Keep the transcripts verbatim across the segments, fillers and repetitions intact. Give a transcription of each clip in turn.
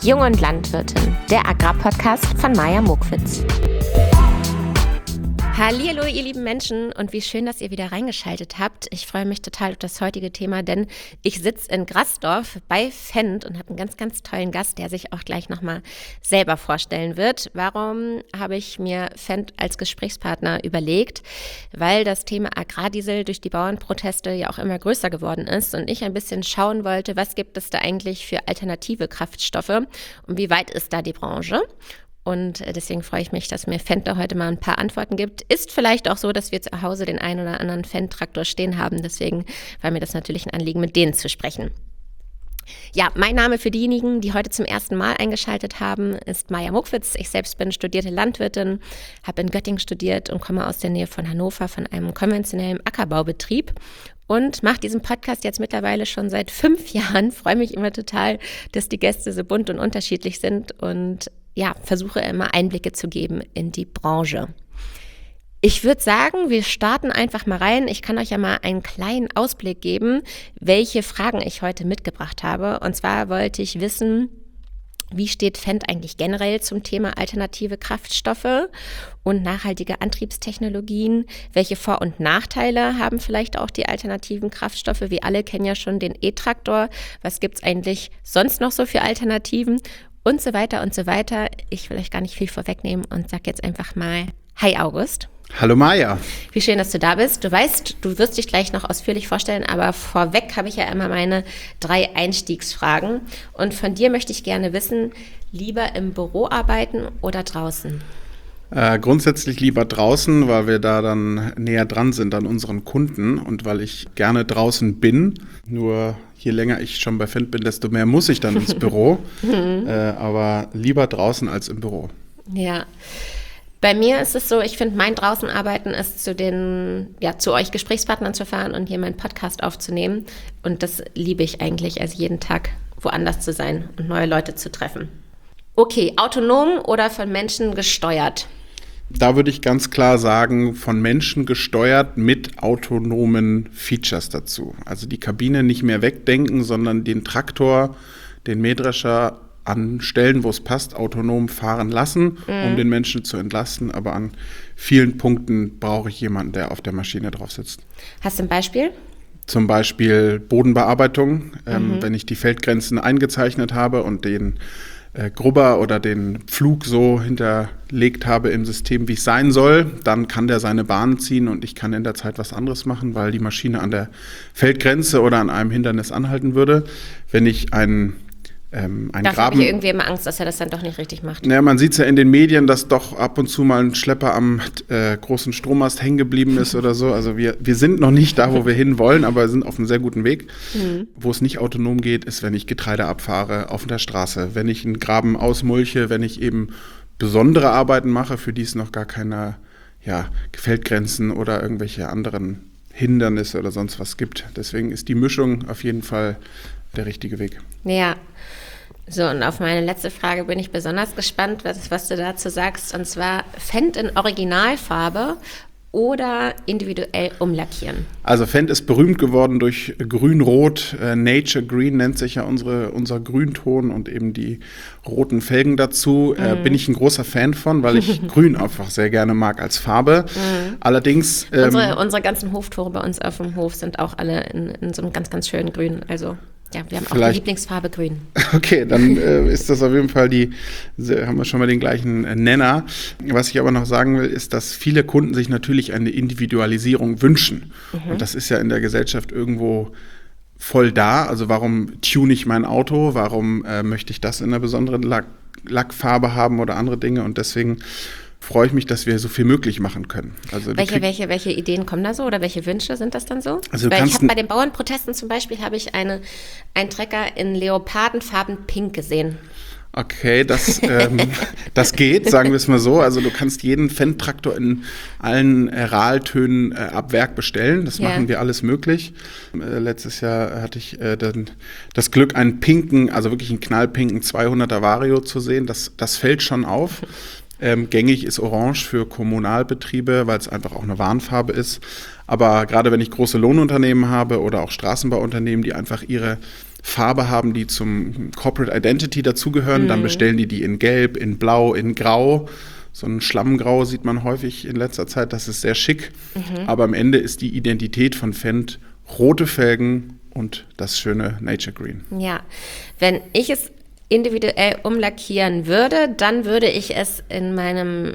Jung und Landwirtin, der Agrarpodcast von Maja Mokwitz. Hallihallo, ihr lieben Menschen, und wie schön, dass ihr wieder reingeschaltet habt. Ich freue mich total auf das heutige Thema, denn ich sitze in Grassdorf bei Fendt und habe einen ganz, ganz tollen Gast, der sich auch gleich nochmal selber vorstellen wird. Warum habe ich mir Fendt als Gesprächspartner überlegt? Weil das Thema Agrardiesel durch die Bauernproteste ja auch immer größer geworden ist und ich ein bisschen schauen wollte, was gibt es da eigentlich für alternative Kraftstoffe und wie weit ist da die Branche? Und deswegen freue ich mich, dass mir Fendt da heute mal ein paar Antworten gibt. Ist vielleicht auch so, dass wir zu Hause den einen oder anderen Fendt-Traktor stehen haben. Deswegen war mir das natürlich ein Anliegen, mit denen zu sprechen. Ja, mein Name für diejenigen, die heute zum ersten Mal eingeschaltet haben, ist Maja Mokwitz. Ich selbst bin studierte Landwirtin, habe in Göttingen studiert und komme aus der Nähe von Hannover von einem konventionellen Ackerbaubetrieb. Und mache diesen Podcast jetzt mittlerweile schon seit fünf Jahren. Freue mich immer total, dass die Gäste so bunt und unterschiedlich sind und ja, versuche immer Einblicke zu geben in die Branche. Ich würde sagen, wir starten einfach mal rein. Ich kann euch ja mal einen kleinen Ausblick geben, welche Fragen ich heute mitgebracht habe. Und zwar wollte ich wissen, wie steht Fendt eigentlich generell zum Thema alternative Kraftstoffe und nachhaltige Antriebstechnologien? Welche Vor- und Nachteile haben vielleicht auch die alternativen Kraftstoffe? Wir alle kennen ja schon den E-Traktor. Was gibt es eigentlich sonst noch so für Alternativen? Und so weiter und so weiter. Ich will euch gar nicht viel vorwegnehmen und sag jetzt einfach mal Hi August. Hallo Maja. Wie schön, dass du da bist. Du weißt, du wirst dich gleich noch ausführlich vorstellen, aber vorweg habe ich ja immer meine drei Einstiegsfragen. Und von dir möchte ich gerne wissen, lieber im Büro arbeiten oder draußen? Äh, grundsätzlich lieber draußen, weil wir da dann näher dran sind an unseren Kunden und weil ich gerne draußen bin. Nur je länger ich schon bei Fendt bin, desto mehr muss ich dann ins Büro. äh, aber lieber draußen als im Büro. Ja. Bei mir ist es so, ich finde, mein Draußenarbeiten ist zu den, ja, zu euch Gesprächspartnern zu fahren und hier meinen Podcast aufzunehmen. Und das liebe ich eigentlich, also jeden Tag woanders zu sein und neue Leute zu treffen. Okay, autonom oder von Menschen gesteuert? Da würde ich ganz klar sagen, von Menschen gesteuert mit autonomen Features dazu. Also die Kabine nicht mehr wegdenken, sondern den Traktor, den Mähdrescher an Stellen, wo es passt, autonom fahren lassen, mhm. um den Menschen zu entlasten. Aber an vielen Punkten brauche ich jemanden, der auf der Maschine drauf sitzt. Hast du ein Beispiel? Zum Beispiel Bodenbearbeitung. Ähm, mhm. Wenn ich die Feldgrenzen eingezeichnet habe und den äh, Grubber oder den Pflug so hinterlegt habe im System, wie es sein soll, dann kann der seine Bahn ziehen und ich kann in der Zeit was anderes machen, weil die Maschine an der Feldgrenze oder an einem Hindernis anhalten würde. Wenn ich einen Ähm, ein Dafür Graben. habe ich irgendwie immer Angst, dass er das dann doch nicht richtig macht. Naja, man sieht es ja in den Medien, dass doch ab und zu mal ein Schlepper am äh, großen Strommast hängen geblieben ist oder so. Also wir, wir sind noch nicht da, wo wir hin wollen, aber wir sind auf einem sehr guten Weg. Mhm. Wo es nicht autonom geht, ist, wenn ich Getreide abfahre auf der Straße, wenn ich einen Graben ausmulche, wenn ich eben besondere Arbeiten mache, für die es noch gar keine ja, Feldgrenzen oder irgendwelche anderen Hindernisse oder sonst was gibt. Deswegen ist die Mischung auf jeden Fall der richtige Weg. Ja. So, und auf meine letzte Frage bin ich besonders gespannt, was, was du dazu sagst. Und zwar Fendt in Originalfarbe oder individuell umlackieren? Also Fendt ist berühmt geworden durch Grün-Rot. Äh, Nature Green nennt sich ja unsere, unser Grünton und eben die roten Felgen dazu. Mhm. Äh, bin ich ein großer Fan von, weil ich Grün einfach sehr gerne mag als Farbe. Mhm. Allerdings... Ähm, unsere, unsere ganzen Hoftore bei uns auf dem Hof sind auch alle in, in so einem ganz, ganz schönen Grün. Also... Ja, wir haben auch die Lieblingsfarbe Grün. Okay, dann äh, ist das auf jeden Fall die, haben wir schon mal den gleichen äh, Nenner. Was ich aber noch sagen will, ist, dass viele Kunden sich natürlich eine Individualisierung wünschen. Mhm. Und das ist ja in der Gesellschaft irgendwo voll da. Also warum tune ich mein Auto? Warum äh, möchte ich das in einer besonderen Lack, Lackfarbe haben oder andere Dinge? Und deswegen freue ich mich, dass wir so viel möglich machen können. Also welche, welche, welche Ideen kommen da so oder welche Wünsche sind das dann so? Also Weil ich habe bei den Bauernprotesten zum Beispiel habe ich eine, einen Trecker in Leopardenfarben pink gesehen. Okay, das, ähm, das geht, sagen wir es mal so. Also du kannst jeden Fendt-Traktor in allen Raltönen äh, ab Werk bestellen. Das ja. machen wir alles möglich. Äh, letztes Jahr hatte ich äh, dann das Glück, einen pinken, also wirklich einen knallpinken zweihunderter Vario zu sehen. Das, das fällt schon auf. Ähm, gängig ist Orange für Kommunalbetriebe, weil es einfach auch eine Warnfarbe ist. Aber gerade wenn ich große Lohnunternehmen habe oder auch Straßenbauunternehmen, die einfach ihre Farbe haben, die zum Corporate Identity dazugehören. Mhm. Dann bestellen die die in Gelb, in Blau, in Grau. So ein Schlammgrau sieht man häufig in letzter Zeit, das ist sehr schick. Mhm. Aber am Ende ist die Identität von Fendt rote Felgen und das schöne Nature Green. Ja, wenn ich es individuell umlackieren würde, dann würde ich es in meinem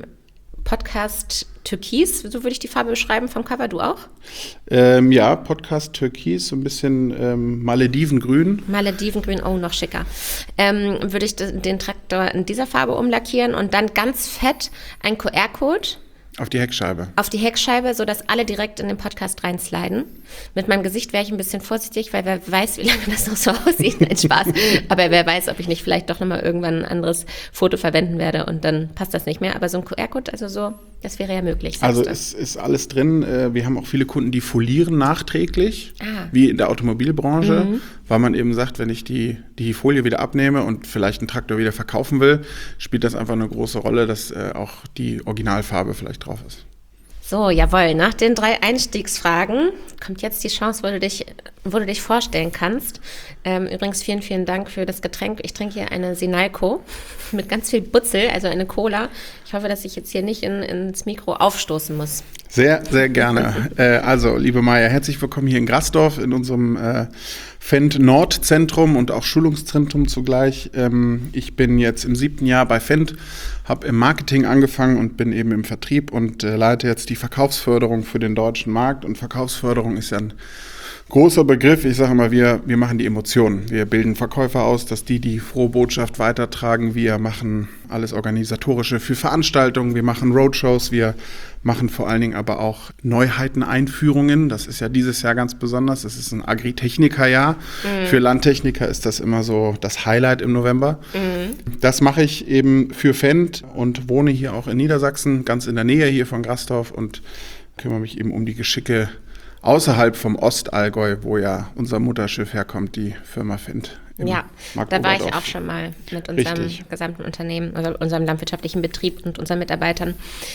Podcast Türkis, so würde ich die Farbe beschreiben vom Cover, du auch? Ähm, ja, Podcast Türkis, so ein bisschen ähm, Maledivengrün. Maledivengrün, oh, noch schicker. Ähm, würde ich den Traktor in dieser Farbe umlackieren und dann ganz fett ein Q R-Code auf die Heckscheibe. Auf die Heckscheibe, sodass alle direkt in den Podcast reinsliden. Mit meinem Gesicht wäre ich ein bisschen vorsichtig, weil wer weiß, wie lange das noch so aussieht. Nein, Spaß. Aber wer weiß, ob ich nicht vielleicht doch nochmal irgendwann ein anderes Foto verwenden werde und dann passt das nicht mehr. Aber so ein Q R-Code, also so, das wäre ja möglich. Also es ist alles drin. Wir haben auch viele Kunden, die folieren nachträglich, ah. wie in der Automobilbranche, mhm. weil man eben sagt, wenn ich die, die Folie wieder abnehme und vielleicht einen Traktor wieder verkaufen will, spielt das einfach eine große Rolle, dass auch die Originalfarbe vielleicht drauf ist. So, jawohl. Nach den drei Einstiegsfragen kommt jetzt die Chance, wo du dich, wo du dich vorstellen kannst. Ähm, übrigens vielen, vielen Dank für das Getränk. Ich trinke hier eine Sinalco mit ganz viel Butzel, also eine Cola. Ich hoffe, dass ich jetzt hier nicht in, ins Mikro aufstoßen muss. Sehr, sehr gerne. äh, also, liebe Maja, herzlich willkommen hier in Grasdorf in unserem äh, Fendt Nord-Zentrum und auch Schulungszentrum zugleich. Ähm, ich bin jetzt im siebten Jahr bei Fendt, habe im Marketing angefangen und bin eben im Vertrieb und äh, leite jetzt die Verkaufsförderung für den deutschen Markt. Und Verkaufsförderung ist ja ein großer Begriff. Ich sage immer, wir, wir machen die Emotionen. Wir bilden Verkäufer aus, dass die die frohe Botschaft weitertragen. Wir machen alles Organisatorische für Veranstaltungen. Wir machen Roadshows. Wir machen vor allen Dingen aber auch Neuheiten-Einführungen. Das ist ja dieses Jahr ganz besonders. Es ist ein Agritechniker-Jahr. Mhm. Für Landtechniker ist das immer so das Highlight im November. Mhm. Das mache ich eben für Fendt und wohne hier auch in Niedersachsen, ganz in der Nähe hier von Grasdorf und kümmere mich eben um die Geschicke außerhalb vom Ostallgäu, wo ja unser Mutterschiff herkommt, die Firma Fendt. Ja, da war ich auch schon mal mit unserem Richtig. gesamten Unternehmen, also unserem landwirtschaftlichen Betrieb und unseren Mitarbeitern.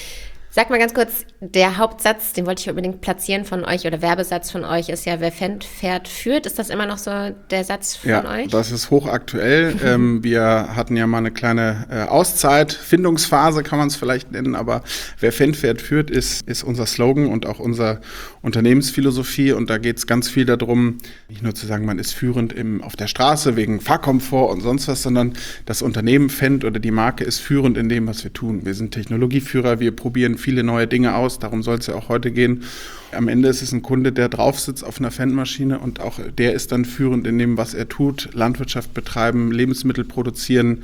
Sag mal ganz kurz, der Hauptsatz, den wollte ich unbedingt platzieren von euch, oder Werbesatz von euch, ist ja, wer Fendt fährt, führt. Ist das immer noch so der Satz von ja, euch? Ja, das ist hochaktuell. ähm, wir hatten ja mal eine kleine äh, Auszeit, Findungsphase kann man es vielleicht nennen, aber wer Fendt fährt, führt, ist, ist unser Slogan und auch unsere Unternehmensphilosophie. Und da geht es ganz viel darum, nicht nur zu sagen, man ist führend im, auf der Straße wegen Fahrkomfort und sonst was, sondern das Unternehmen Fendt oder die Marke ist führend in dem, was wir tun. Wir sind Technologieführer, wir probieren viele neue Dinge aus, darum soll es ja auch heute gehen. Am Ende ist es ein Kunde, der drauf sitzt auf einer Fendt-Maschine und auch der ist dann führend in dem, was er tut, Landwirtschaft betreiben, Lebensmittel produzieren,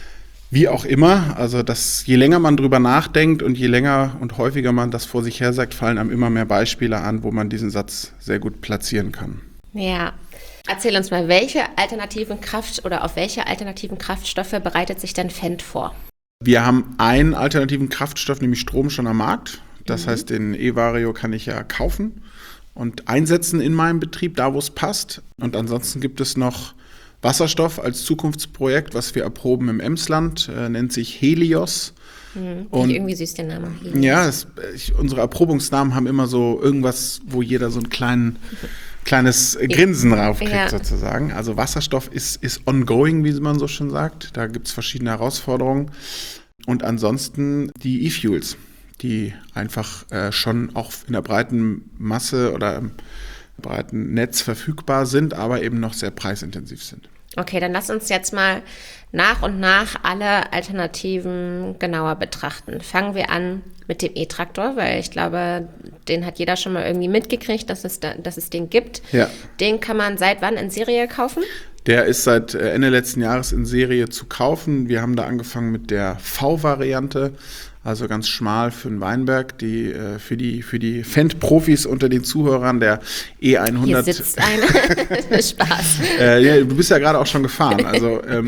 wie auch immer. Also das, je länger man drüber nachdenkt und je länger und häufiger man das vor sich her sagt, fallen einem immer mehr Beispiele an, wo man diesen Satz sehr gut platzieren kann. Ja. Erzähl uns mal, welche alternativen Kraft oder auf welche alternativen Kraftstoffe bereitet sich denn Fendt vor? Wir haben einen alternativen Kraftstoff, nämlich Strom, schon am Markt. Das mhm. heißt, den E-Vario kann ich ja kaufen und einsetzen in meinem Betrieb, da wo es passt. Und ansonsten gibt es noch Wasserstoff als Zukunftsprojekt, was wir erproben im Emsland, äh, nennt sich Helios. Mhm. Und irgendwie süß der Name. Helios. Ja, es, ich, unsere Erprobungsnamen haben immer so irgendwas, wo jeder so einen kleinen... kleines Grinsen raufkriegt ja. sozusagen. Also Wasserstoff ist, ist ongoing, wie man so schön sagt. Da gibt es verschiedene Herausforderungen. Und ansonsten die E-Fuels, die einfach äh, schon auch in der breiten Masse oder im breiten Netz verfügbar sind, aber eben noch sehr preisintensiv sind. Okay, dann lass uns jetzt mal nach und nach alle Alternativen genauer betrachten. Fangen wir an mit dem E-Traktor, weil ich glaube, den hat jeder schon mal irgendwie mitgekriegt, dass es, da, dass es den gibt. Ja. Den kann man seit wann in Serie kaufen? Der ist seit Ende letzten Jahres in Serie zu kaufen. Wir haben da angefangen mit der V-Variante, also ganz schmal für den Weinberg, die für die für die Fendt-Profis unter den Zuhörern, der E hundert. Hier sitzt einer. Spaß. äh, ja, du bist ja gerade auch schon gefahren. Also ähm,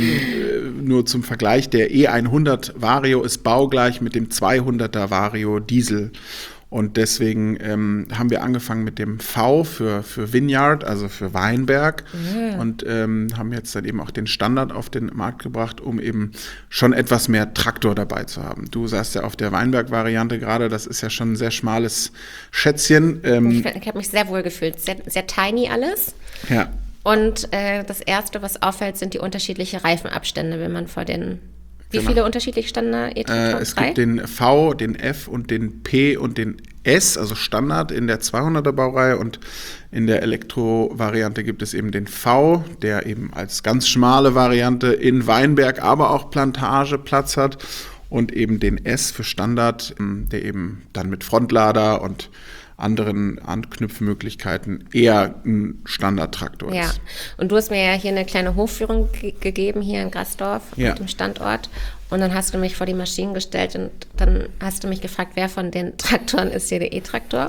nur zum Vergleich, der E hundert Vario ist baugleich mit dem zweihunderter Vario Diesel. Und deswegen ähm, haben wir angefangen mit dem V für, für Vineyard, also für Weinberg. Mhm. Und ähm, haben jetzt dann eben auch den Standard auf den Markt gebracht, um eben schon etwas mehr Traktor dabei zu haben. Du saßt ja auf der Weinberg-Variante gerade, das ist ja schon ein sehr schmales Schätzchen. Ähm, ich ich habe mich sehr wohl gefühlt, sehr, sehr tiny alles. Ja. Und äh, das Erste, was auffällt, sind die unterschiedlichen Reifenabstände, wenn man vor den... Wie Genau. viele unterschiedliche Standard E-Traktoren? Äh, es gibt den V, den F und den P und den S, also Standard in der zweihunderter Baureihe, und in der Elektro-Variante gibt es eben den V, der eben als ganz schmale Variante in Weinberg, aber auch Plantage Platz hat, und eben den S für Standard, der eben dann mit Frontlader und anderen Anknüpfmöglichkeiten eher ein Standardtraktor ist. Ja, und du hast mir ja hier eine kleine Hofführung ge- gegeben, hier in Grasdorf, ja. auf dem Standort. Und dann hast du mich vor die Maschinen gestellt und dann hast du mich gefragt, wer von den Traktoren ist hier der E-Traktor?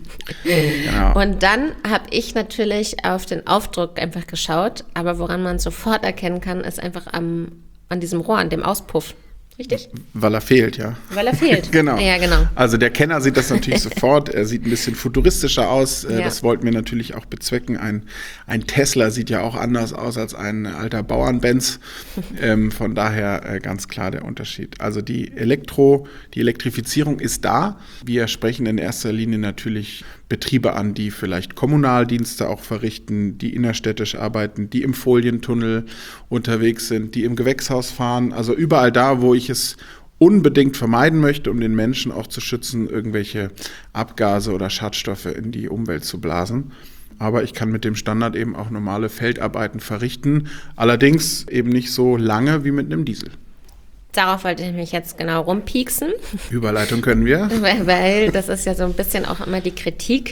Genau. Und dann habe ich natürlich auf den Aufdruck einfach geschaut, aber woran man sofort erkennen kann, ist einfach am, an diesem Rohr, an dem Auspuff. Richtig? Weil er fehlt, ja. Weil er fehlt. Genau. Ja, genau. Also der Kenner sieht das natürlich sofort. Er sieht ein bisschen futuristischer aus. Ja. Das wollten wir natürlich auch bezwecken. Ein, ein Tesla sieht ja auch anders aus als ein alter Bauernbenz. ähm, von daher äh, ganz klar der Unterschied. Also die Elektro, die Elektrifizierung ist da. Wir sprechen in erster Linie natürlich Betriebe an, die vielleicht Kommunaldienste auch verrichten, die innerstädtisch arbeiten, die im Folientunnel unterwegs sind, die im Gewächshaus fahren. Also überall da, wo ich es unbedingt vermeiden möchte, um den Menschen auch zu schützen, irgendwelche Abgase oder Schadstoffe in die Umwelt zu blasen. Aber ich kann mit dem Standard eben auch normale Feldarbeiten verrichten, allerdings eben nicht so lange wie mit einem Diesel. Darauf wollte ich mich jetzt genau rumpieksen. Überleitung können wir. Weil, weil das ist ja so ein bisschen auch immer die Kritik.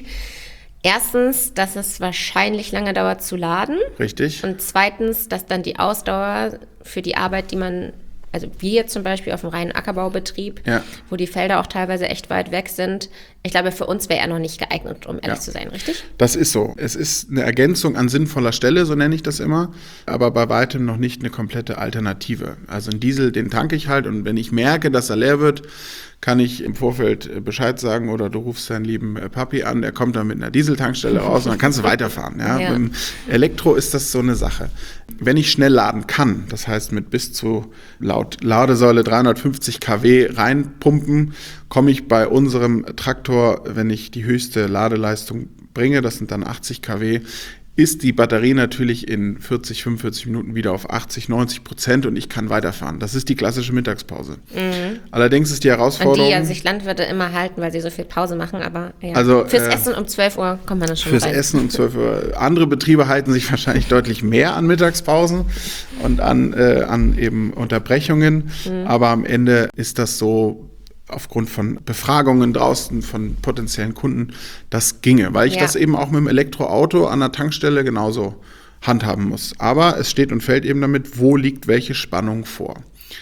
Erstens, dass es wahrscheinlich lange dauert zu laden. Richtig. Und zweitens, dass dann die Ausdauer für die Arbeit, die man, also wir jetzt zum Beispiel auf dem reinen Ackerbaubetrieb, ja. wo die Felder auch teilweise echt weit weg sind, ich glaube, für uns wäre er noch nicht geeignet, um ehrlich ja. zu sein, richtig? Das ist so. Es ist eine Ergänzung an sinnvoller Stelle, so nenne ich das immer, aber bei weitem noch nicht eine komplette Alternative. Also einen Diesel, den tanke ich halt, und wenn ich merke, dass er leer wird, kann ich im Vorfeld Bescheid sagen, oder du rufst deinen lieben Papi an, der kommt dann mit einer Dieseltankstelle raus und dann kannst du weiterfahren. Ja? Ja. Mit dem Elektro ist das so eine Sache. Wenn ich schnell laden kann, das heißt mit bis zu laut Ladesäule dreihundertfünfzig Kilowatt reinpumpen, komme ich bei unserem Traktor, wenn ich die höchste Ladeleistung bringe, das sind dann achtzig Kilowatt, ist die Batterie natürlich in vierzig, fünfundvierzig Minuten wieder auf achtzig, neunzig Prozent und ich kann weiterfahren. Das ist die klassische Mittagspause. Mhm. Allerdings ist die Herausforderung... Und die ja sich Landwirte immer halten, weil sie so viel Pause machen, aber ja. Also, fürs äh, Essen um zwölf Uhr kommt man dann schon Fürs rein. Essen um zwölf Uhr. Andere Betriebe halten sich wahrscheinlich deutlich mehr an Mittagspausen und an, äh, an eben Unterbrechungen, mhm. aber am Ende ist das so... aufgrund von Befragungen draußen von potenziellen Kunden, das ginge, weil ich ja. das eben auch mit dem Elektroauto an der Tankstelle genauso handhaben muss. Aber es steht und fällt eben damit, wo liegt welche Spannung vor.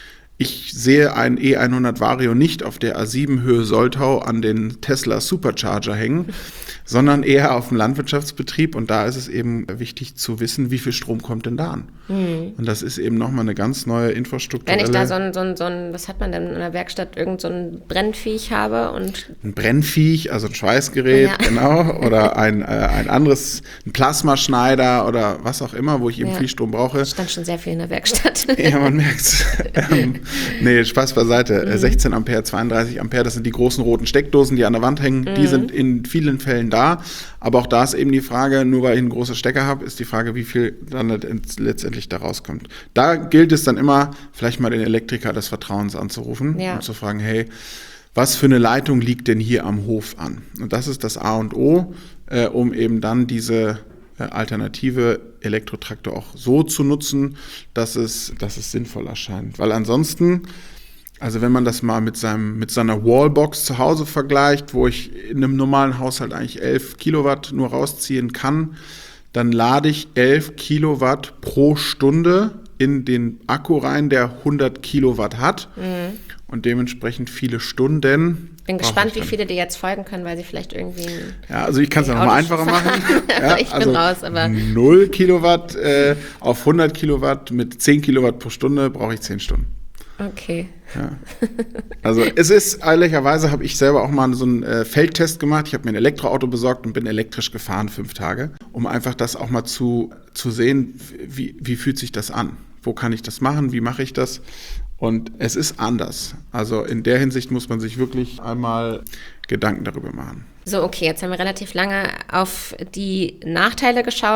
Ich sehe ein E hundert Vario nicht auf der A sieben Höhe Soltau an den Tesla Supercharger hängen, sondern eher auf dem Landwirtschaftsbetrieb, und da ist es eben wichtig zu wissen, wie viel Strom kommt denn da an. Mhm. Und das ist eben nochmal eine ganz neue Infrastruktur. Wenn ich da so ein, so ein, so ein, was hat man denn in der Werkstatt, irgend so ein Brennviech habe und... Ein Brennviech, also ein Schweißgerät, ja. genau, oder ein, äh, ein anderes, ein Plasmaschneider oder was auch immer, wo ich eben ja. viel Strom brauche. Es stand schon sehr viel in der Werkstatt. Ja, man merkt's. ähm, nee, Spaß beiseite. Mhm. sechzehn Ampere, zweiunddreißig Ampere, das sind die großen roten Steckdosen, die an der Wand hängen. Mhm. Die sind in vielen Fällen da. Aber auch da ist eben die Frage, nur weil ich einen großen Stecker habe, ist die Frage, wie viel dann letztendlich da rauskommt. Da gilt es dann immer, vielleicht mal den Elektriker des Vertrauens anzurufen ja. und zu fragen, hey, was für eine Leitung liegt denn hier am Hof an? Und das ist das A und O, äh, um eben dann diese äh, alternative Elektrotraktor auch so zu nutzen, dass es, dass es sinnvoll erscheint. Weil ansonsten, also wenn man das mal mit seinem, mit seiner Wallbox zu Hause vergleicht, wo ich in einem normalen Haushalt eigentlich elf Kilowatt nur rausziehen kann, dann lade ich elf Kilowatt pro Stunde in den Akku rein, der hundert Kilowatt hat mhm. und dementsprechend viele Stunden. Bin gespannt, wie viele dir jetzt folgen können, weil sie vielleicht irgendwie... Ja, also ich kann es ja nochmal einfacher machen. Ja, ich bin also raus, aber... null Kilowatt äh, auf hundert Kilowatt mit zehn Kilowatt pro Stunde brauche ich zehn Stunden. Okay. Ja. Also es ist, ehrlicherweise habe ich selber auch mal so einen äh, Feldtest gemacht. Ich habe mir ein Elektroauto besorgt und bin elektrisch gefahren fünf Tage, um einfach das auch mal zu, zu sehen, wie, wie fühlt sich das an? Wo kann ich das machen? Wie mache ich das? Und es ist anders. Also in der Hinsicht muss man sich wirklich einmal Gedanken darüber machen. So, okay, jetzt haben wir relativ lange auf die Nachteile geschaut.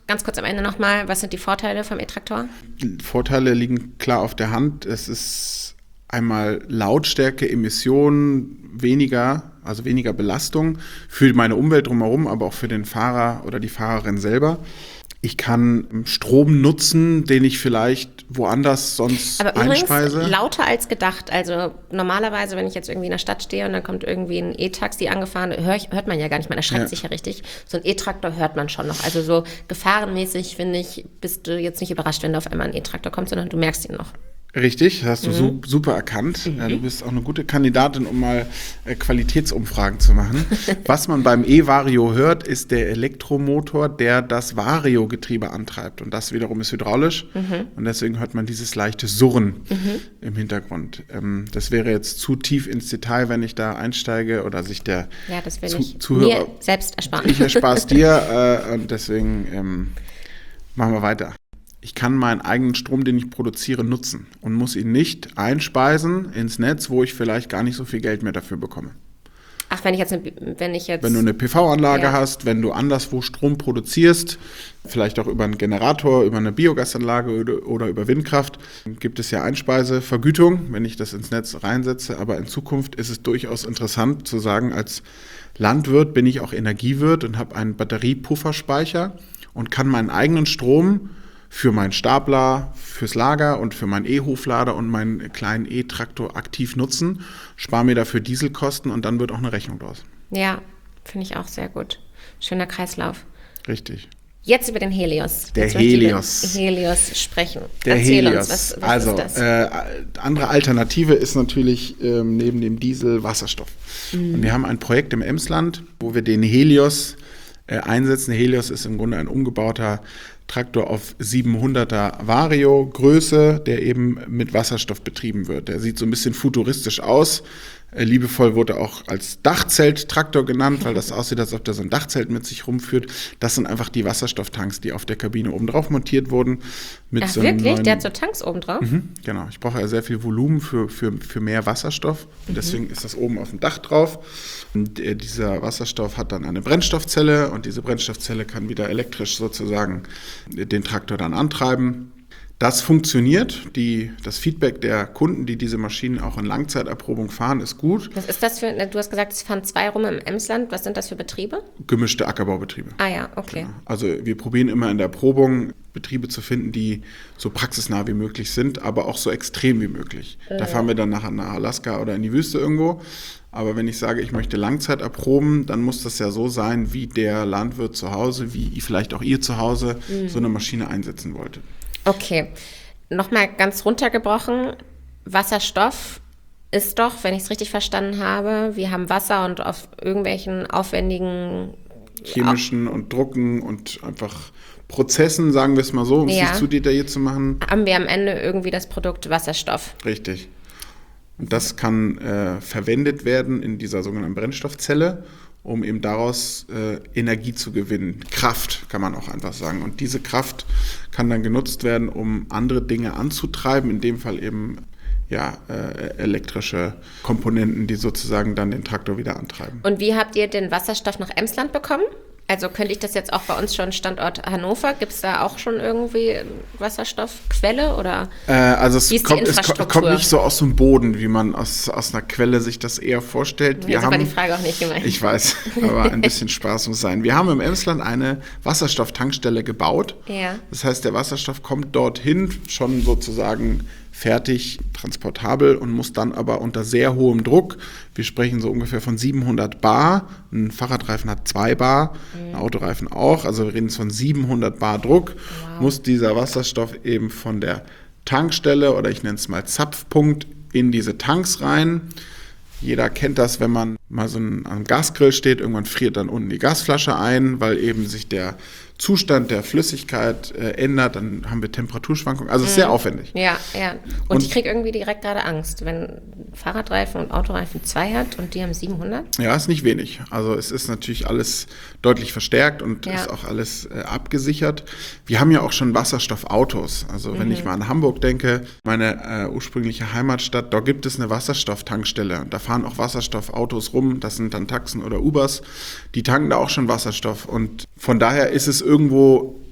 ganz kurz am Ende nochmal, was sind die Vorteile vom E-Traktor? Die Vorteile liegen klar auf der Hand. Es ist einmal Lautstärke, Emissionen, weniger, also weniger Belastung für meine Umwelt drumherum, aber auch für den Fahrer oder die Fahrerin selber. Ich kann Strom nutzen, den ich vielleicht woanders sonst Aber einspeise. Übrigens lauter als gedacht. Also normalerweise, wenn ich jetzt irgendwie in der Stadt stehe und dann kommt irgendwie ein E-Taxi angefahren, hör ich, hört man ja gar nicht mehr, da schreckt Ja. sich ja richtig. So ein E-Traktor hört man schon noch. Also so gefahrenmäßig, finde ich, bist du jetzt nicht überrascht, wenn da auf einmal ein E-Traktor kommt, sondern du merkst ihn noch. Richtig, hast du Mhm. su- super erkannt. Mhm. Ja, du bist auch eine gute Kandidatin, um mal äh, Qualitätsumfragen zu machen. Was man beim E-Vario hört, ist der Elektromotor, der das Vario-Getriebe antreibt. Und das wiederum ist hydraulisch. Mhm. Und deswegen hört man dieses leichte Surren Mhm. im Hintergrund. Ähm, das wäre jetzt zu tief ins Detail, wenn ich da einsteige oder sich der Ja, das will Zu- ich Zuhörer... mir selbst ersparen. Ich erspare es dir äh, und deswegen ähm, machen wir weiter. Ich kann meinen eigenen Strom, den ich produziere, nutzen und muss ihn nicht einspeisen ins Netz, wo ich vielleicht gar nicht so viel Geld mehr dafür bekomme. Ach, wenn ich jetzt, eine, wenn ich jetzt... Wenn du eine P V-Anlage Ja. hast, wenn du anderswo Strom produzierst, vielleicht auch über einen Generator, über eine Biogasanlage oder, oder über Windkraft, gibt es ja Einspeisevergütung, wenn ich das ins Netz reinsetze. Aber in Zukunft ist es durchaus interessant zu sagen, als Landwirt bin ich auch Energiewirt und habe einen Batteriepufferspeicher und kann meinen eigenen Strom für meinen Stapler, fürs Lager und für meinen E-Hoflader und meinen kleinen E-Traktor aktiv nutzen, spare mir dafür Dieselkosten und dann wird auch eine Rechnung draus. Ja, finde ich auch sehr gut. Schöner Kreislauf. Richtig. Jetzt über den Helios. Der Jetzt möchte ich über Helios. den Helios sprechen. Der Erzähl Helios. uns, was, was also, ist das? Äh, andere Alternative ist natürlich ähm, neben dem Diesel Wasserstoff. Mhm. Und wir haben ein Projekt im Emsland, wo wir den Helios äh, einsetzen. Der Helios ist im Grunde ein umgebauter Traktor auf siebenhunderter Vario Größe, der eben mit Wasserstoff betrieben wird. Der sieht so ein bisschen futuristisch aus. Äh, liebevoll wurde auch als Dachzelt-Traktor genannt, weil das aussieht, als ob der so ein Dachzelt mit sich rumführt. Das sind einfach die Wasserstofftanks, die auf der Kabine oben drauf montiert wurden. Mit Ach so einem wirklich? neuen- Der hat so Tanks oben drauf? Mhm, genau, ich brauche ja sehr viel Volumen für, für, für mehr Wasserstoff. Und deswegen ist das oben auf dem Dach drauf. Und äh, dieser Wasserstoff hat dann eine Brennstoffzelle und diese Brennstoffzelle kann wieder elektrisch sozusagen den Traktor dann antreiben. Das funktioniert. Die, das Feedback der Kunden, die diese Maschinen auch in Langzeiterprobung fahren, ist gut. Was ist das für, du hast gesagt, es fahren zwei rum im Emsland. Was sind das für Betriebe? Gemischte Ackerbaubetriebe. Ah ja, okay. Also wir probieren immer in der Erprobung Betriebe zu finden, die so praxisnah wie möglich sind, aber auch so extrem wie möglich. Da fahren wir dann nachher nach Alaska oder in die Wüste irgendwo. Aber wenn ich sage, ich möchte Langzeit erproben, dann muss das ja so sein, wie der Landwirt zu Hause, wie vielleicht auch ihr zu Hause mhm. so eine Maschine einsetzen wollte. Okay, nochmal ganz runtergebrochen. Wasserstoff ist doch, wenn ich es richtig verstanden habe, wir haben Wasser und auf irgendwelchen aufwendigen chemischen und Drucken und einfach Prozessen, sagen wir es mal so, um es Ja. nicht zu detailliert zu machen. haben wir am Ende irgendwie das Produkt Wasserstoff. Richtig. Und das kann äh, verwendet werden in dieser sogenannten Brennstoffzelle, um eben daraus äh, Energie zu gewinnen. Kraft, kann man auch einfach sagen. Und diese Kraft kann dann genutzt werden, um andere Dinge anzutreiben, in dem Fall eben ja, äh, elektrische Komponenten, die sozusagen dann den Traktor wieder antreiben. Und wie habt ihr den Wasserstoff nach Emsland bekommen? Also könnte ich das jetzt auch bei uns schon Standort Hannover? Gibt es da auch schon irgendwie Wasserstoffquelle oder? Äh, also es, Wie ist die kommt, es ko- Infrastruktur? kommt nicht so aus dem Boden, wie man aus, aus einer Quelle sich das eher vorstellt. Wir Jetzt war haben, die Frage auch nicht gemeint. Ich weiß, aber ein bisschen Spaß muss sein. Wir haben im Emsland eine Wasserstofftankstelle gebaut. Ja. Das heißt, der Wasserstoff kommt dorthin schon sozusagen fertig, transportabel und muss dann aber unter sehr hohem Druck, wir sprechen so ungefähr von siebenhundert Bar, ein Fahrradreifen hat zwei Bar, ein Autoreifen auch, also wir reden von siebenhundert Bar Druck, Wow. muss dieser Wasserstoff eben von der Tankstelle oder ich nenne es mal Zapfpunkt in diese Tanks rein. Jeder kennt das, wenn man mal so ein, am Gasgrill steht, irgendwann friert dann unten die Gasflasche ein, weil eben sich der Zustand der Flüssigkeit äh, ändert, dann haben wir Temperaturschwankungen. Also es ist sehr aufwendig. Ja, ja. Und, Und- ich kriege irgendwie direkt gerade Angst, wenn Fahrradreifen und Autoreifen zwei hat und die haben siebenhundert. Ja, ist nicht wenig. Also es ist natürlich alles deutlich verstärkt und Ja. ist auch alles äh, abgesichert. Wir haben ja auch schon Wasserstoffautos. Also wenn ich mal an Hamburg denke, meine äh, ursprüngliche Heimatstadt, da gibt es eine Wasserstofftankstelle. Da fahren auch Wasserstoffautos rum. Das sind dann Taxen oder Ubers. Die tanken da auch schon Wasserstoff. Und von daher ist es irgendwo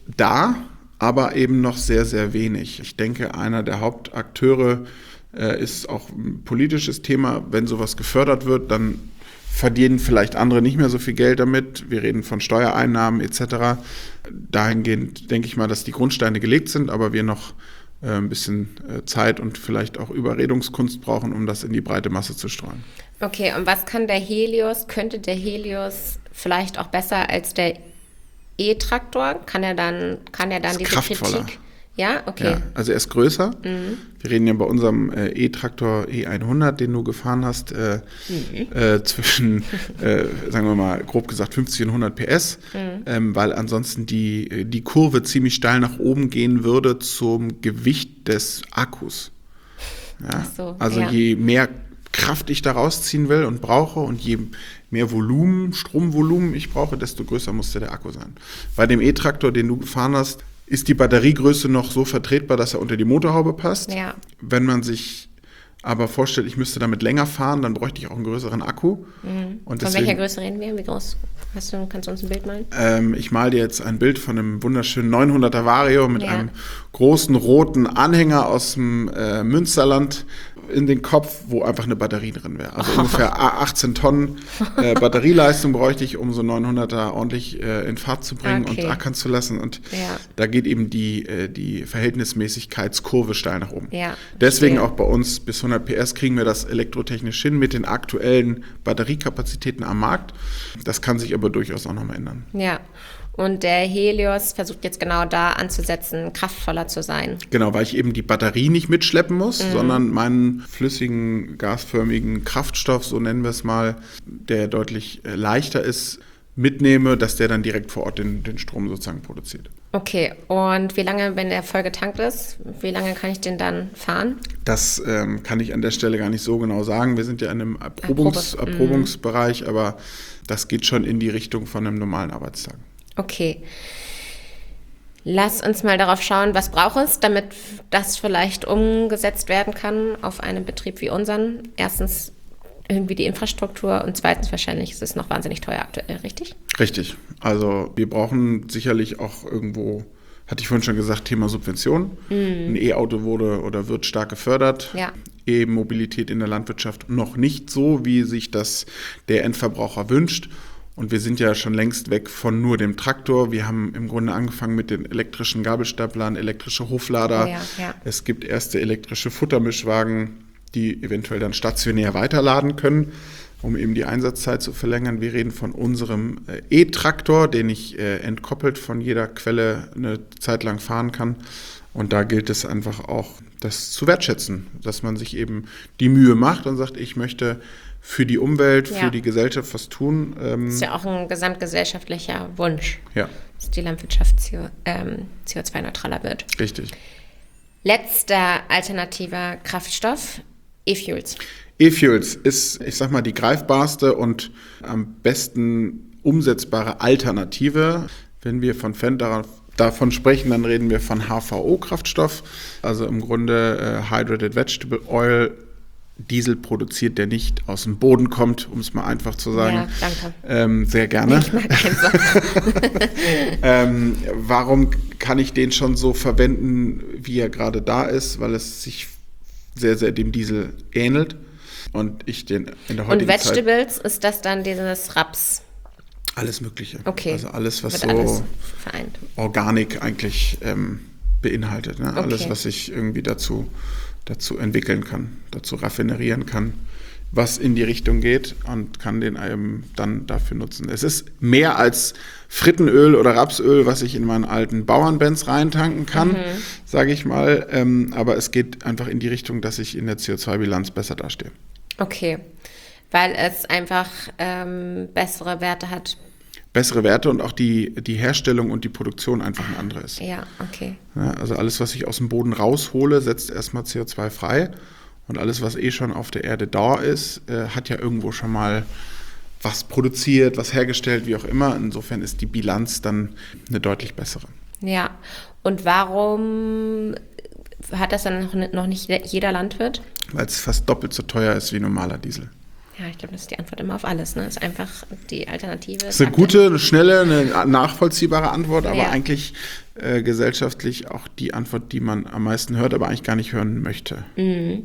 da, aber eben noch sehr, sehr wenig. Ich denke, einer der Hauptakteure äh, ist auch ein politisches Thema. Wenn sowas gefördert wird, dann verdienen vielleicht andere nicht mehr so viel Geld damit. Wir reden von Steuereinnahmen et cetera. Dahingehend denke ich mal, dass die Grundsteine gelegt sind, aber wir noch äh, ein bisschen äh, Zeit und vielleicht auch Überredungskunst brauchen, um das in die breite Masse zu streuen. Okay, und was kann der Helios, könnte der Helios vielleicht auch besser als der E-Traktor? Kann er dann, kann er dann diese kraftvoller. Kritik? Ja, okay. Ja, also er ist größer. Mhm. Wir reden ja bei unserem äh, E-Traktor E hundert, den du gefahren hast, äh, mhm. äh, zwischen, äh, sagen wir mal, grob gesagt fünfzig und hundert P S, mhm. ähm, weil ansonsten die, die Kurve ziemlich steil nach oben gehen würde zum Gewicht des Akkus. Ja? Ach so, also ja. Je mehr Kraft ich da rausziehen will und brauche und je mehr Volumen, Stromvolumen ich brauche, desto größer musste der Akku sein. Bei dem E-Traktor, den du gefahren hast, ist die Batteriegröße noch so vertretbar, dass er unter die Motorhaube passt. Ja. Wenn man sich aber vorstellt, ich müsste damit länger fahren, dann bräuchte ich auch einen größeren Akku. Mhm. Und von deswegen, welcher Größe reden wir? Wie groß? Hast du, kannst du uns ein Bild malen? Ähm, ich male dir jetzt ein Bild von einem wunderschönen neunhunderter Vario mit ja. einem großen roten Anhänger aus dem äh, Münsterland in den Kopf, wo einfach eine Batterie drin wäre. Also oh. ungefähr achtzehn Tonnen äh, Batterieleistung bräuchte ich, um so neunhunderter ordentlich äh, in Fahrt zu bringen okay. und ackern zu lassen. Und ja. da geht eben die, äh, die Verhältnismäßigkeitskurve steil nach oben. Ja, deswegen verstehe. Auch bei uns bis hundert P S kriegen wir das elektrotechnisch hin mit den aktuellen Batteriekapazitäten am Markt. Das kann sich aber durchaus auch nochmal ändern. Ja. Und der Helios versucht jetzt genau da anzusetzen, kraftvoller zu sein. Genau, weil ich eben die Batterie nicht mitschleppen muss, mhm. sondern meinen flüssigen, gasförmigen Kraftstoff, so nennen wir es mal, der deutlich leichter ist, mitnehme, dass der dann direkt vor Ort den, den Strom sozusagen produziert. Okay, und wie lange, wenn der voll getankt ist, wie lange kann ich den dann fahren? Das ähm, kann ich an der Stelle gar nicht so genau sagen. Wir sind ja in einem Erprobungs- Erprobe. Erprobungsbereich, mhm. aber das geht schon in die Richtung von einem normalen Arbeitstag. Okay. Lass uns mal darauf schauen, was braucht es, damit das vielleicht umgesetzt werden kann auf einem Betrieb wie unseren. Erstens irgendwie die Infrastruktur und zweitens wahrscheinlich ist es noch wahnsinnig teuer aktuell, richtig? Richtig. Also wir brauchen sicherlich auch irgendwo, hatte ich vorhin schon gesagt, Thema Subvention. Mhm. Ein E-Auto wurde oder wird stark gefördert. Ja. E-Mobilität in der Landwirtschaft noch nicht so, wie sich das der Endverbraucher wünscht. Und wir sind ja schon längst weg von nur dem Traktor. Wir haben im Grunde angefangen mit den elektrischen Gabelstaplern, elektrische Hoflader. Oh ja, ja. Es gibt erste elektrische Futtermischwagen, die eventuell dann stationär weiterladen können, um eben die Einsatzzeit zu verlängern. Wir reden von unserem äh, E-Traktor, den ich äh, entkoppelt von jeder Quelle eine Zeit lang fahren kann. Und da gilt es einfach auch, das zu wertschätzen, dass man sich eben die Mühe macht und sagt, ich möchte für die Umwelt, ja. für die Gesellschaft was tun. Das ist ja auch ein gesamtgesellschaftlicher Wunsch, ja. dass die Landwirtschaft C O zwei neutraler wird. Richtig. Letzter alternativer Kraftstoff, E-Fuels. E-Fuels ist, ich sag mal, die greifbarste und am besten umsetzbare Alternative. Wenn wir von Fendt darauf Davon sprechen, dann reden wir von H V O-Kraftstoff, also im Grunde äh, Hydrated Vegetable Oil, Diesel produziert, der nicht aus dem Boden kommt, um es mal einfach zu sagen. Ja, danke. Ähm, sehr gerne. Ich mag keinen Sachen. ähm, warum kann ich den schon so verwenden, wie er gerade da ist? Weil es sich sehr, sehr dem Diesel ähnelt und ich den in der heutigen Und Vegetables, Zeit, ist das dann dieses Raps? Alles Mögliche. Okay. Also alles, was Wird so alles vereint. Organik eigentlich ähm, beinhaltet. Ne? Okay. Alles, was ich irgendwie dazu, dazu entwickeln kann, dazu raffinerieren kann, was in die Richtung geht und kann den eben dann dafür nutzen. Es ist mehr als Frittenöl oder Rapsöl, was ich in meinen alten Bauernbenz reintanken kann, mhm. sage ich mal. Ähm, aber es geht einfach in die Richtung, dass ich in der C O zwei Bilanz besser dastehe. Okay, weil es einfach ähm, bessere Werte hat. Bessere Werte und auch die, die Herstellung und die Produktion einfach eine andere ist. Ja, okay. Ja, also alles, was ich aus dem Boden raushole, setzt erstmal C O zwei frei. Und alles, was eh schon auf der Erde da ist, äh, hat ja irgendwo schon mal was produziert, was hergestellt, wie auch immer. Insofern ist die Bilanz dann eine deutlich bessere. Ja, und warum hat das dann noch nicht jeder Landwirt? Weil es fast doppelt so teuer ist wie normaler Diesel. Ja, ich glaube, das ist die Antwort immer auf alles. Ne? Ist einfach die Alternative. Das ist eine gute, eine schnelle, eine nachvollziehbare Antwort, aber ja. eigentlich äh, gesellschaftlich auch die Antwort, die man am meisten hört, aber eigentlich gar nicht hören möchte. Mhm.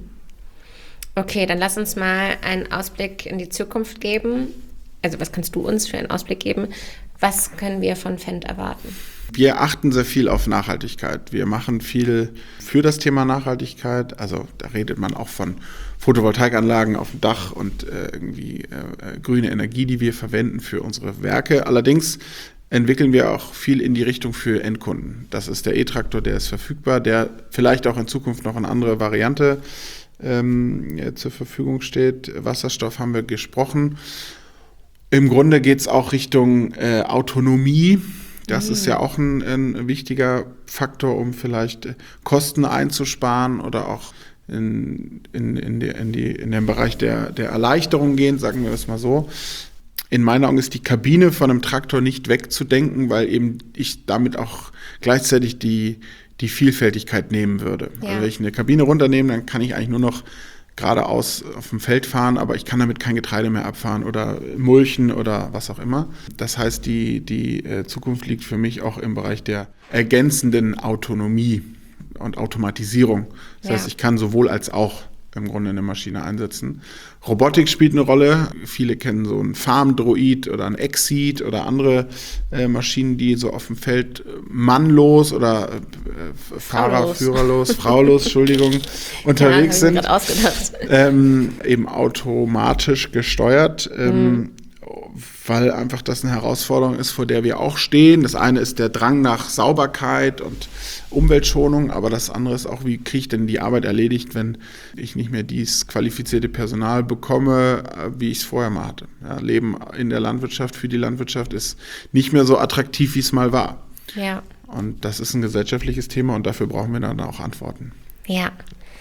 Okay, dann lass uns mal einen Ausblick in die Zukunft geben. Also was kannst du uns für einen Ausblick geben? Was können wir von Fendt erwarten? Wir achten sehr viel auf Nachhaltigkeit. Wir machen viel für das Thema Nachhaltigkeit. Also da redet man auch von Photovoltaikanlagen auf dem Dach und äh, irgendwie äh, grüne Energie, die wir verwenden für unsere Werke. Allerdings entwickeln wir auch viel in die Richtung für Endkunden. Das ist der E-Traktor, der ist verfügbar, der vielleicht auch in Zukunft noch eine andere Variante ähm, zur Verfügung steht. Wasserstoff haben wir gesprochen. Im Grunde geht es auch Richtung äh, Autonomie. Das mhm. ist ja auch ein, ein wichtiger Faktor, um vielleicht Kosten einzusparen oder auch in, in, in, die, in, die, in den Bereich der, der Erleichterung gehen, sagen wir das mal so. In meinen Augen ist die Kabine von einem Traktor nicht wegzudenken, weil eben ich damit auch gleichzeitig die, die Vielfältigkeit nehmen würde. Ja. Also wenn ich eine Kabine runternehme, dann kann ich eigentlich nur noch geradeaus auf dem Feld fahren, aber ich kann damit kein Getreide mehr abfahren oder mulchen oder was auch immer. Das heißt, die, die Zukunft liegt für mich auch im Bereich der ergänzenden Autonomie und Automatisierung. Das ja. heißt, ich kann sowohl als auch im Grunde eine Maschine einsetzen. Robotik spielt eine Rolle. Viele kennen so einen Farm-Droid oder einen Exceed oder andere äh, Maschinen, die so auf dem Feld mannlos oder äh, Fahrer, Führerlos, fraulos, Entschuldigung, unterwegs ja, sind. Ausgedacht. Ähm, eben automatisch gesteuert. Ähm, mhm. Weil einfach das eine Herausforderung ist, vor der wir auch stehen. Das eine ist der Drang nach Sauberkeit und Umweltschonung, aber das andere ist auch, wie kriege ich denn die Arbeit erledigt, wenn ich nicht mehr dieses qualifizierte Personal bekomme, wie ich es vorher mal hatte. Ja, Leben in der Landwirtschaft für die Landwirtschaft ist nicht mehr so attraktiv, wie es mal war. Ja. Und das ist ein gesellschaftliches Thema und dafür brauchen wir dann auch Antworten. Ja.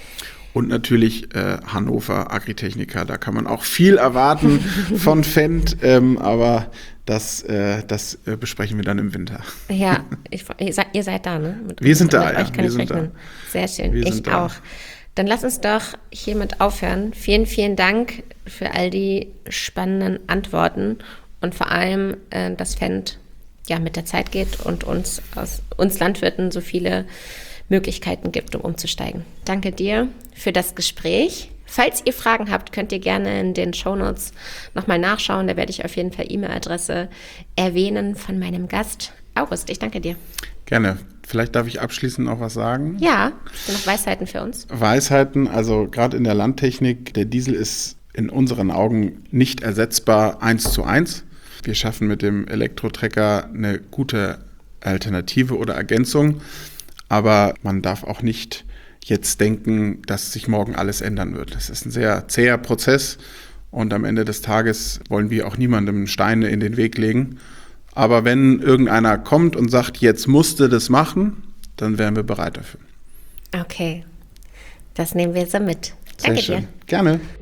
Und natürlich äh, Hannover Agritechnica, da kann man auch viel erwarten von Fendt, ähm, aber das, äh, das äh, besprechen wir dann im Winter. Ja, ich, ihr, seid, ihr seid da, ne? Mit, wir sind da, mit ja. Euch kann wir ich sind rechnen. Da. Sehr schön, wir ich auch. Dann lass uns doch hiermit aufhören. Vielen, vielen Dank für all die spannenden Antworten und vor allem, äh, dass Fendt ja mit der Zeit geht und uns, aus, uns Landwirten so viele Möglichkeiten gibt, um umzusteigen. Danke dir für das Gespräch. Falls ihr Fragen habt, könnt ihr gerne in den Shownotes nochmal nachschauen. Da werde ich auf jeden Fall E-Mail-Adresse erwähnen von meinem Gast. August, ich danke dir. Gerne. Vielleicht darf ich abschließend noch was sagen. Ja, hast du noch Weisheiten für uns? Weisheiten, also gerade in der Landtechnik, der Diesel ist in unseren Augen nicht ersetzbar eins zu eins. Wir schaffen mit dem Elektrotrecker eine gute Alternative oder Ergänzung. Aber man darf auch nicht jetzt denken, dass sich morgen alles ändern wird. Das ist ein sehr zäher Prozess und am Ende des Tages wollen wir auch niemandem Steine in den Weg legen. Aber wenn irgendeiner kommt und sagt, jetzt musst du das machen, dann wären wir bereit dafür. Okay, das nehmen wir so mit. Danke dir. Sehr schön. Gerne.